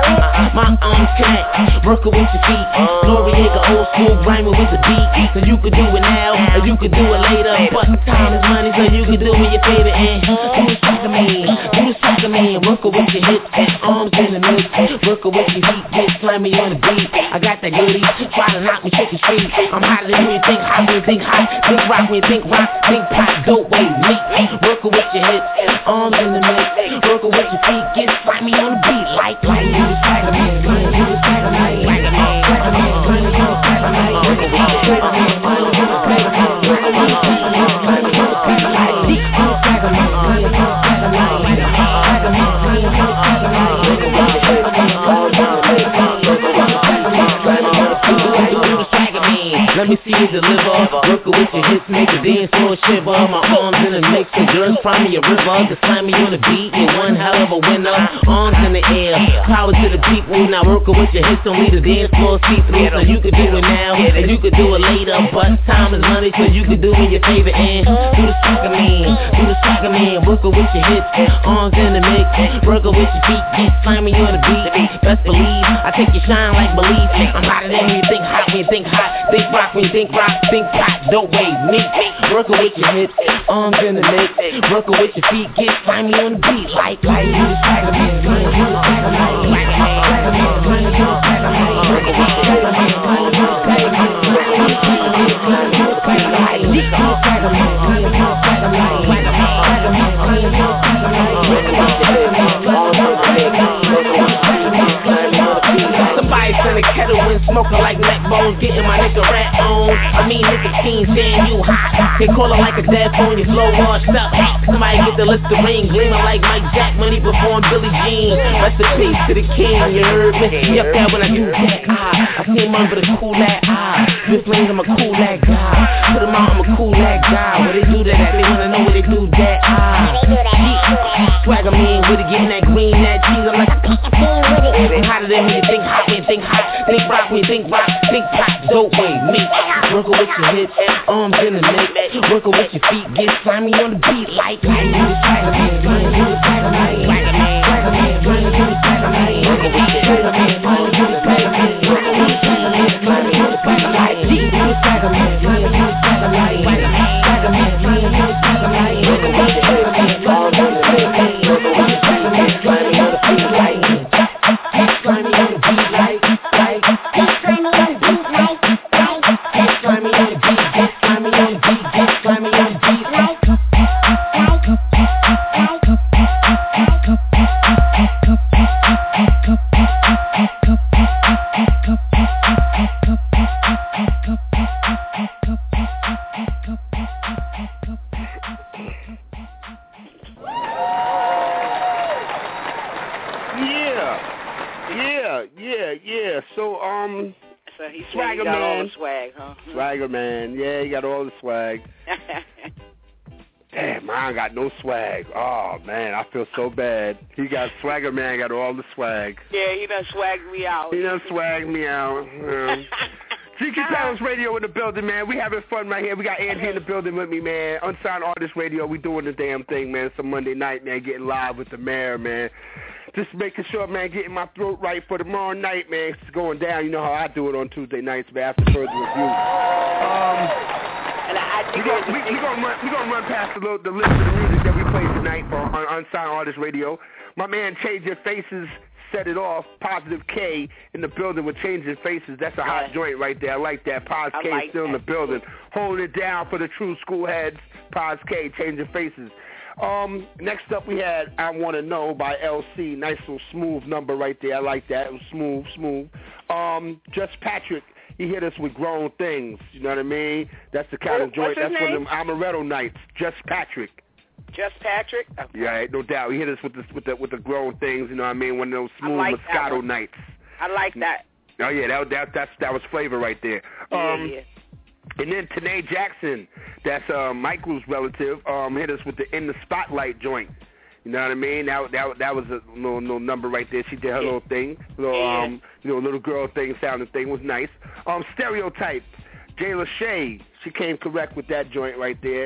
My arms connect, work with your feet. Noriega old school, grinding with the beat. So you could do it now, or you could do it later. But time is money, so you can do me your favorite. And do the soccer man, work with your hips, arms in the mix. Work with your feet, get slimy on the beat. I got that goodie, try to knock me chicken street. I'm hotter than you think hot, when you think hot. Think rock, when you think rock, think pop, dope, wait, meat. Work with your hips, arms in the mix. Work with your feet, get slimy on the beat. Like you the swagger man, you the swagger man, swagger man, swagger man, swagger man, swagger man, work with your swagger man, you the swagger man, swagger man, swagger man, swagger man, like you the swagger man, you the swagger man, swagger man, swagger man, you the swagger man, work with your swagger man, all down the way, let me see you deliver. Work with your hips, make a dance floor shiver. My arms in the mix, and girls find me a river. To slam me on the beat, you're one hell of a winner. Arms in the air, power to the people. Now working with your hips, don't leave the dance floor see-through. So you can do it now, and you can do it later. But time is money, so you can do me your favorite. And do the soccer man, working with your hips, arms in the mix. Working with your feet, get slimy on the beat. Best believe, I take your shine like belief. I'm hotter than when you think hot, when you think hot. Think rock, when you think rock, think pop, don't wait, meat. Working with your hips, arms in the mix. Working with your feet, get slimy on the beat. Like you the swagger man, you the swagger man, swagger man, swagger man, you the swagger man, working with your swagger man, you the swagger man, swagger man, like you the swagger man, you the swagger man, swagger man, swagger man, you the swagger man, working with your swagger man, all down the way, working with your swagger man, swagger man. Somebody send a kettle and smoking like neck bones, getting my nigga rat on. I mean nicotine saying you hot. They call it like a dead phone, you slow washed up. Somebody get the Listerine, gleaming like Mike Jack when he performed Billie Jean. Rest in peace to the king, you heard me? He up there when I do that. I see him under the cool that Swift lanes, I'm a cool that guy. Put him out, I'm a cool that guy. Where they do that, they wanna know where they do that. Swagger man with it, getting that green, that cheese. I'm like, I'm hotter than me, you think hot, when you think hot. Think rock, when you think rock, think pop, dope, wait, meat. Working with your hips, arms in the mix. Working with your feet, get slimy on the beat. Like you the swagger man, you the swagger man, swagger man, swagger man, you the swagger man. Working with your swagger man, you the swagger man, working with your swagger man, slimy on the beat. Like you the swagger man, you the swagger man, swagger man, swagger man, you the swagger man, working with your swagger man, all down the way, working with your swagger man, slimy on the beat. Like slimy on the beat, like slimy on the beat, like slimy on the beat, get slimy on the beat, get slimy on the beat, like. Yeah. So he Swagger got man, all the swag, huh? Swagger man, yeah, he got all the swag. Damn, mine got no swag. Oh man, I feel so bad. He got Swagger man, got all the swag. Yeah, he done swagged me out. He done swagged me out. GQ Palace Radio in the building, man. We having fun right here. We got Angie in the building with me, man. Unsigned Artist Radio. We doing the damn thing, man. It's a Monday night, man. Getting live with the mayor, man. Just making sure, man, getting my throat right for tomorrow night, man. It's going down. You know how I do it on Tuesday nights, man, after further review. We're gonna run past the list of the music that we played tonight for Unsigned Artist Radio. My man, Change Your Faces, set it off. Positive K in the building with Changing Faces. That's a hot joint right there. I like that. Pos K like still in the building. Holding it down for the true school heads. Pos K, Changing Faces. Next up we had I Want to Know by LC. Nice little smooth number right there. I like that. It was smooth. Just Patrick, he hit us with Grown Things. You know what I mean? That's the kind of joint. That's one of them Amaretto nights. Just Patrick. Just Patrick? Okay. Yeah, no doubt. He hit us with the Grown Things. You know what I mean? One of those smooth Moscato nights. I like that. Oh yeah, that was flavor right there. Yeah. And then Tanae Jackson, that's Michael's relative, hit us with the In the Spotlight joint. You know what I mean? That was a little number right there. She did her little thing, little girl thing, sounding thing was nice. Stereotype, Jayla Shea, she came correct with that joint right there.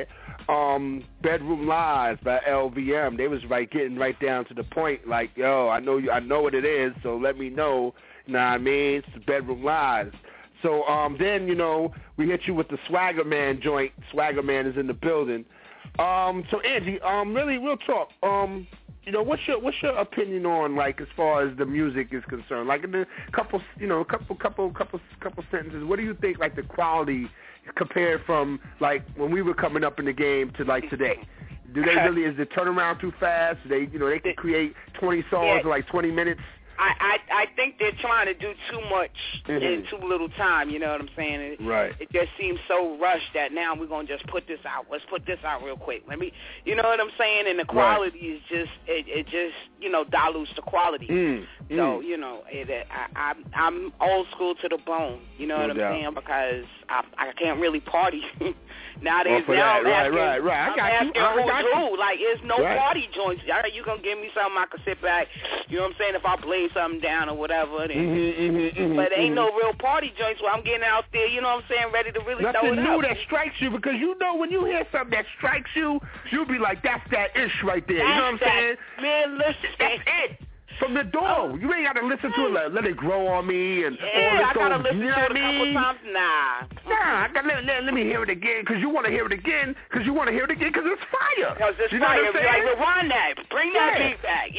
Bedroom Lies by LVM. They was getting right down to the point, like, yo, I know what it is, so let me know. You know what I mean? It's Bedroom Lies. So then, we hit you with the Swagger Man joint. Swagger Man is in the building. So Angie, really, real talk. What's your opinion on, like, as far as the music is concerned? Like, in a couple sentences, what do you think, like, the quality compared from, like, when we were coming up in the game to, like, today? Do they really, is the turnaround too fast? They can create 20 songs in, like, 20 minutes? I think they're trying to do too much in too little time, you know what I'm saying? Right. It just seems so rushed that now we're going to just put this out. Let's put this out real quick. You know what I'm saying? And the quality is just, it just, dilutes the quality. So, I'm old school to the bone, you know what I'm saying? Because I can't really party nowadays. Now I'm asking who's who. Like, it's no party joints. You going to give me something I can sit back, you know what I'm saying, if I lay something down or whatever. But ain't no real party joints where I'm getting out there, you know what I'm saying, ready to really throw it up. Nothing new that strikes you, because when you hear something that strikes you, you'll be like, that's that ish right there. You know what I'm saying? Man, listen. That's it. From the door. You ain't got to listen to it, let it grow on me. And I got to listen to it a couple times. I got to let me hear it again, because you want to hear it again, because it's fire. Because it's fire. Like, rewind that. Bring that beat back.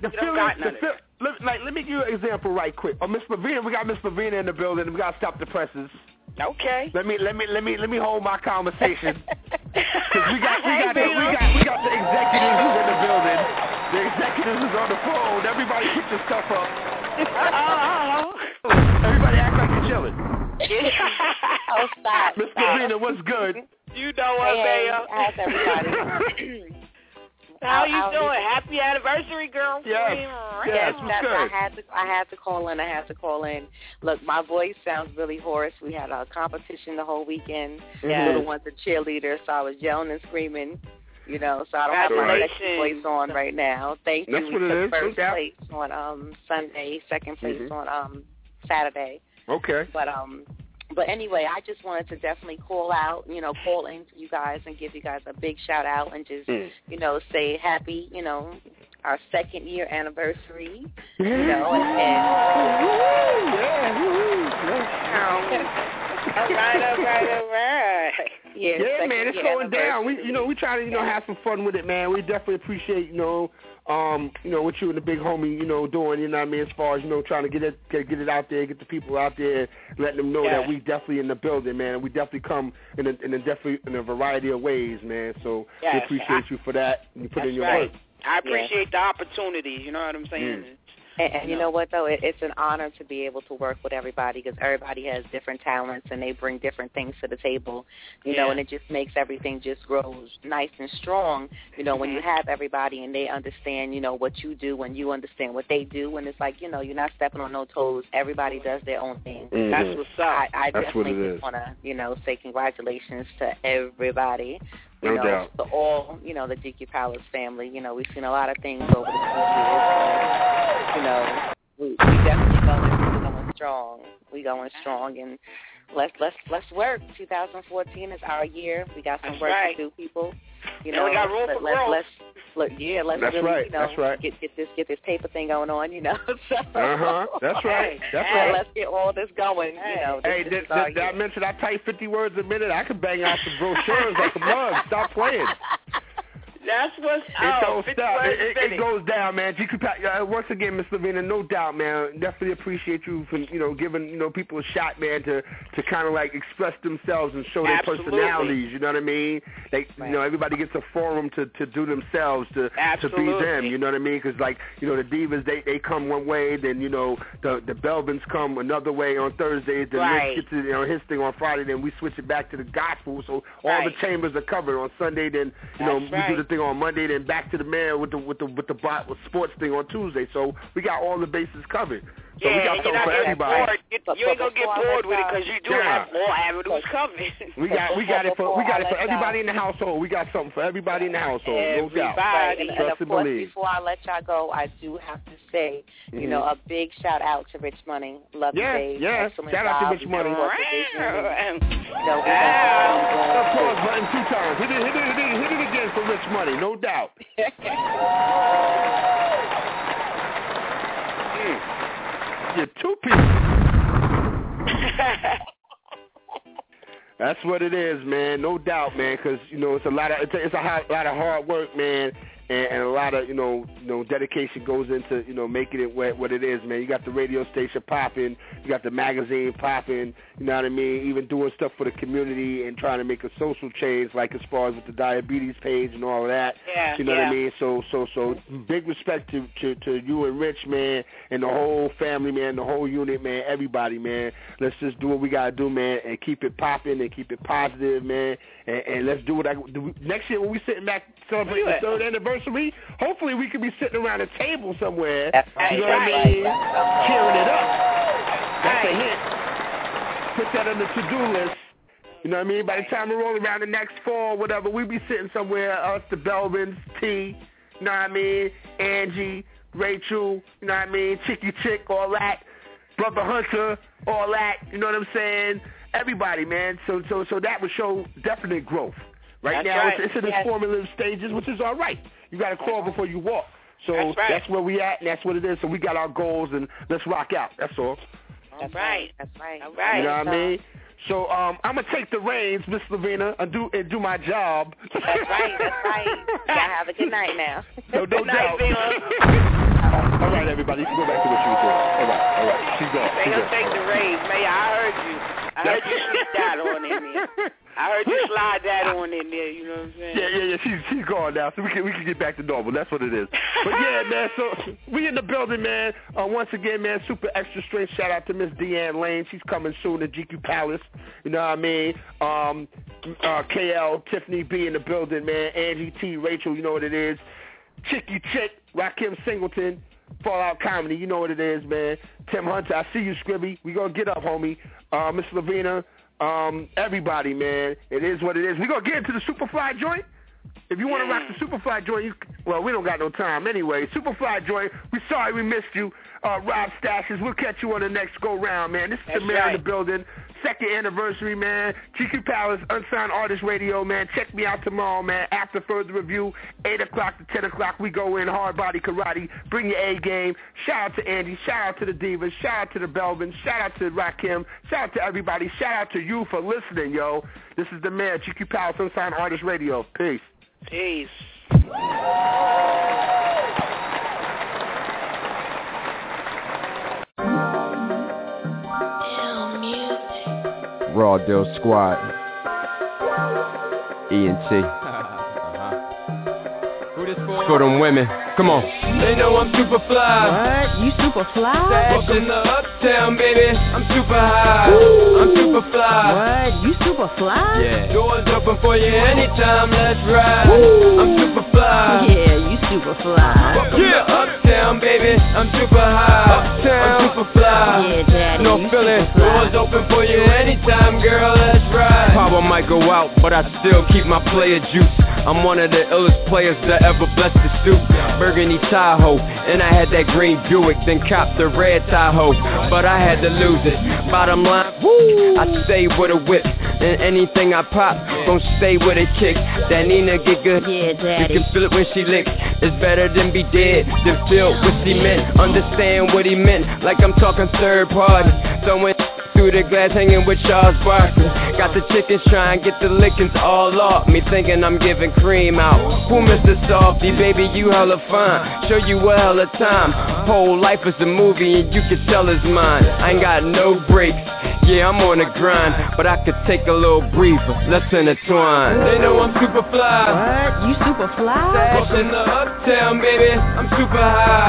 Let me give you an example right quick. Miss Lavina, we got Miss Lavina in the building. We got to stop the presses. Okay. Let me hold my conversation. Because we got the executives who's in the building. The executives is on the phone. Everybody put your stuff up. Everybody act like you're chilling. Oh, stop. Miss Lavina, what's good? You know what, Mayor? How's everybody? How you doing? Happy anniversary, girl. Yes, what's good? I had to call in. Look, my voice sounds really hoarse. We had a competition the whole weekend. Little one's a cheerleader, so I was yelling and screaming. So I don't have my second place on right now. Thank you. That's what it is. First place on Sunday, second place on Saturday. Okay. But anyway, I just wanted to definitely call in to you guys and give you guys a big shout out and just, say happy, our 2nd year anniversary, All right. Yeah, man, it's going down. We try to, have some fun with it, man. We definitely appreciate, what you and the big homie, doing, you know what I mean, as far as, trying to get it out there, get the people out there, letting them know that we definitely in the building, man, and we definitely come in a variety of ways, man. So we appreciate you for that, and you put in your work. I appreciate the opportunity, you know what I'm saying? And you know what, though? It's an honor to be able to work with everybody, because everybody has different talents and they bring different things to the table, and it just makes everything just grows nice and strong, when you have everybody and they understand, what you do and you understand what they do, and it's like, you're not stepping on no toes. Everybody does their own thing. That's what's up. I definitely just want to, say congratulations to everybody. No doubt. To all, the GQ Palace family. We've seen a lot of things over the years. We definitely going strong. We going strong, and let's work. 2014 is our year. We got some work to do, people. We got room for growth. Let's That's really, right. That's right. Get this paper thing going on, That's right. Let's get all this going. Did I mention I type 50 words a minute? I could bang out some brochures like a mug. Stop playing. That's what's up. It don't stop. It goes down, man. Once again, Miss Lavina, no doubt, man. Definitely appreciate you for giving people a shot, man, to kind of like express themselves and show their personalities. You know what I mean? Everybody gets a forum to do themselves, to be them. You know what I mean? Because the divas they come one way, then the Belvins come another way on Thursdays. Then Rich gets to his thing on Friday. Then we switch it back to the gospel. So all the chambers are covered on Sunday. Then we do the thing on Monday, then back to the mayor with the sports thing on Tuesday. So we got all the bases covered. So we got something for everybody. You ain't gonna get bored with it because you do have more avenues coming. We got it for everybody in the household. We got something for everybody in the household, no doubt. And of course, before I let y'all go, I do have to say, you know, a big shout out to Rich Money. Love you, babe. Excellent shout out to Rich Money. Of course, button 2 times. Hit it again for Rich Money, no doubt. You're 2 people. That's what it is, man. No doubt, man. Because you know it's a lot of hard work, man, and a lot of you know dedication goes into making it what it is, man. You got the radio station popping, you got the magazine popping. You know what I mean? Even doing stuff for the community and trying to make a social change, like as far as with the diabetes page and all of that. Yeah, you know what I mean? So big respect to you and Rich, man, and the whole family, man, the whole unit, man, everybody, man. Let's just do what we gotta do, man, and keep it popping and keep it positive, man. And let's do what next year when we sitting back celebrating the 3rd anniversary. Hopefully we could be sitting around a table somewhere. That's you know what I mean? Cheering it up. That's a hit. Put that on the to-do list. You know what I mean? By the time we roll around the next fall, whatever, we be sitting somewhere, us, the Belvins, T, you know what I mean? Angie, Rachel, you know what I mean? Chicky Chick, all that. Brother Hunter, all that. You know what I'm saying? Everybody, man. So that would show definite growth. Right now, it's in its formative stages, which is all right. You got to crawl before you walk. So that's where we at, and that's what it is. So we got our goals, and let's rock out. That's all. That's right. All right. You know what I mean? So I'm gonna take the reins, Miss Lavina, and do my job. That's right. Y'all have a good night now. No doubt. All right, everybody, you can go back to what you were doing. All right. She's gone. They gonna take the reins, man. I heard you slip that on in there. I heard you slide that on in there, you know what I'm saying? Yeah. She's gone now, so we can get back to normal. That's what it is. But yeah, man, so we in the building, man. Once again, man, super extra strength. Shout out to Miss Deanne Lane. She's coming soon to GQ Palace. You know what I mean? KL, Tiffany B in the building, man. Angie T, Rachel, you know what it is. Chicky Chick, Rakim Singleton, Fallout Comedy, you know what it is, man. Tim Hunter, I see you, Scribby. We gonna get up, homie. Miss Lavina, everybody, man. It is what it is. We gonna get into the Superfly joint. If you want to rock the Superfly joint, we don't got no time anyway. Superfly joint, we sorry we missed you. Rob Stashes, we'll catch you on the next go-round, man. This is the mayor in the building. 2nd anniversary, man. GQ Palace, Unsigned Artist Radio, man. Check me out tomorrow, man. After further review, 8 o'clock to 10 o'clock, we go in hard body karate. Bring your A game. Shout out to Andy. Shout out to the Divas. Shout out to the Belvins. Shout out to Rakim. Shout out to everybody. Shout out to you for listening, yo. This is the mayor, GQ Palace, Unsigned Artist Radio. Peace. Peace. Raw Deal Squad, ENT. For them women, come on. They know I'm super fly. What? You super fly? Up in the uptown, baby. I'm super high. Woo. I'm super fly. What? You super fly? Yeah. Doors open for you anytime. Let's ride. Woo. I'm super fly. Yeah, you super fly. Up in the uptown, baby. I'm super high. Uptown. I'm super fly. Yeah, daddy. No feeling. Doors open for you anytime, girl. Let's ride. Power might go out, but I still keep my player juice. I'm one of the illest players that ever blessed the stoop. Burgundy Tahoe, and I had that green Buick, then copped the red Tahoe, but I had to lose it. Bottom line, woo, I stay with a whip, and anything I pop, gon' stay with a kick. That Nina get good, yeah, daddy. You can feel it when she licks. It's better than be dead, than filled with cement. Understand what he meant, like I'm talking third party. Throwing through the glass, hanging with Charles Barkley. Got the chickens trying, get the lickings all off me, thinking I'm giving cream out. Who Mr. Softy, baby, you hella fine. Show you a hella time. Whole life is a movie and you can tell it's mine. I ain't got no breaks. Yeah, I'm on the grind, but I could take a little breather. Let's intertwine. They know I'm super fly. What? You super fly? Up in the uptown, baby. I'm super high.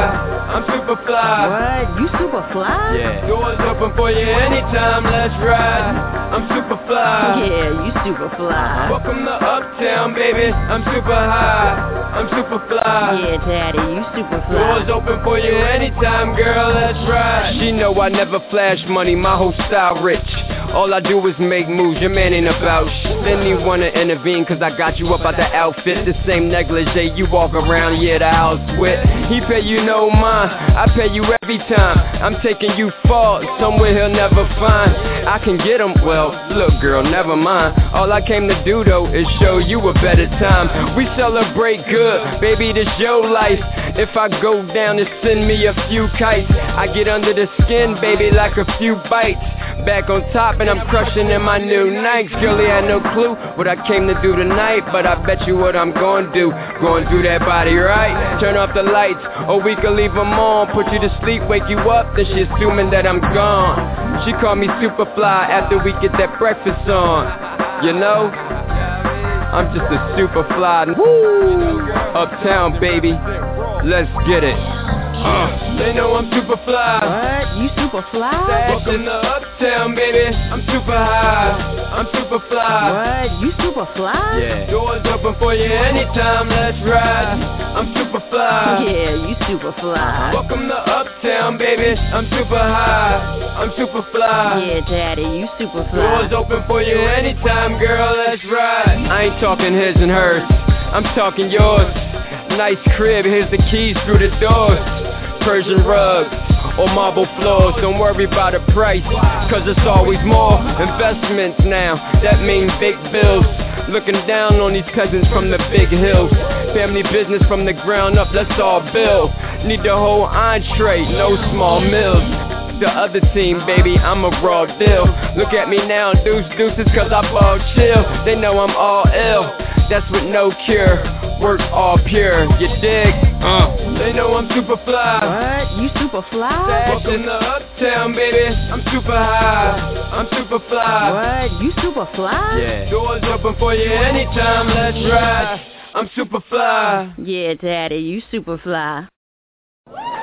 I'm super fly. What? You super fly? Yeah. Doors open for you anytime, let's ride. I'm super fly. Yeah, you super fly. Welcome to Uptown, baby. I'm super high. I'm super fly. Yeah, daddy, you super fly. Doors open for you anytime, girl, let's ride. She know I never flash money, my whole style rich. All I do is make moves, your man ain't about shit. Then you wanna intervene, cause I got you up out the outfit. The same negligee you walk around, yeah, the house with. He pay you no mind, I pay you every time. I'm taking you far, somewhere he'll never find. I can get him, well, look girl, never mind. All I came to do though, is show you a better time. We celebrate good, baby, this your life. If I go down and send me a few kites, I get under the skin, baby, like a few bites. Back on top and I'm crushing in my new Nikes. Girl, he had no clue what I came to do tonight, but I bet you what I'm gonna do. Going through that body, right? Turn off the lights, or we can leave them on. Put you to sleep, wake you up, then she assuming that I'm gone. She called me Superfly after we get that breakfast on. You know, I'm just a Superfly. Woo! Uptown, baby, let's get it. They know I'm super fly. What? You super fly? Welcome to Uptown, baby. I'm super high. I'm super fly. What? You super fly? Yeah. Doors open for you anytime, let's ride. I'm super fly. Yeah, you super fly. Welcome to Uptown, baby. I'm super high. I'm super fly. Yeah, daddy, you super fly. Doors open for you anytime, girl, let's ride. I ain't talking his and hers, I'm talking yours. Nice crib, here's the keys through the doors. Persian rugs or marble floors, don't worry about the price, cause it's always more. Investments now, that mean big bills. Looking down on these peasants from the big hills. Family business from the ground up, let's all build. Need the whole entree, no small meals. The other team, baby, I'm a raw deal. Look at me now, deuces, cause I ball chill. They know I'm all ill, that's with no cure. Work all pure, you dig? They know I'm super fly. What? You super fly? Welcome to Uptown, baby. I'm super high. I'm super fly. What? You super fly? Yeah. Doors open for you anytime, let's ride. I'm super fly. Yeah, daddy, you super fly.